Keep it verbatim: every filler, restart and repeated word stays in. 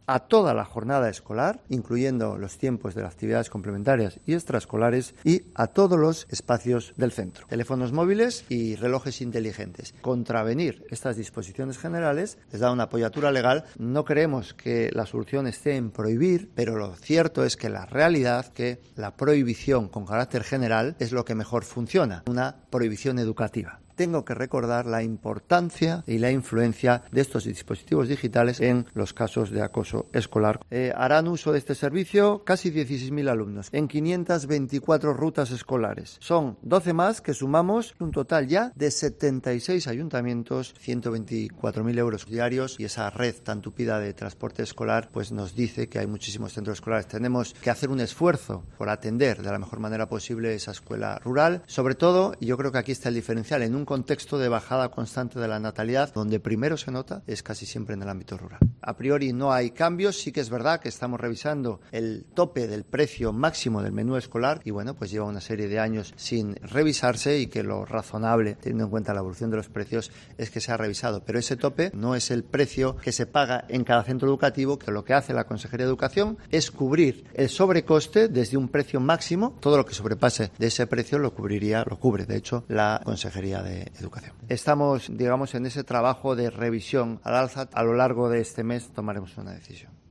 a toda la jornada escolar, incluyendo los tiempos de las actividades complementarias y extraescolares, y a todos los espacios del centro. Teléfonos móviles y relojes inteligentes. Contravenir estas disposiciones generales les da una apoyatura legal. No creemos que la solución esté en prohibir, pero lo cierto es que la realidad que la prohibición con carácter general es lo que mejor funciona, una prohibición educativa. Tengo que recordar la importancia y la influencia de estos dispositivos digitales en los casos de acoso escolar. Eh, harán uso de este servicio casi dieciséis mil alumnos en quinientas veinticuatro rutas escolares. Son doce más que sumamos un total ya de setenta y seis ayuntamientos, ciento veinticuatro mil euros diarios, y esa red tan tupida de transporte escolar pues nos dice que hay muchísimos centros escolares. Tenemos que hacer un esfuerzo por atender de la mejor manera posible esa escuela rural, sobre todo, y yo creo que aquí está el diferencial, en un contexto de bajada constante de la natalidad, donde primero se nota es casi siempre en el ámbito rural. A priori no hay cambios, sí que es verdad que estamos revisando el tope del precio máximo del menú escolar y bueno, pues lleva una serie de años sin revisarse y que lo razonable, teniendo en cuenta la evolución de los precios, es que se ha revisado, pero ese tope no es el precio que se paga en cada centro educativo, que lo que hace la Consejería de Educación es cubrir el sobrecoste desde un precio máximo. Todo lo que sobrepase de ese precio lo cubriría, lo cubre de hecho la Consejería de Educación. Estamos, digamos, en ese trabajo de revisión al alza. A lo largo de este mes tomaremos una decisión.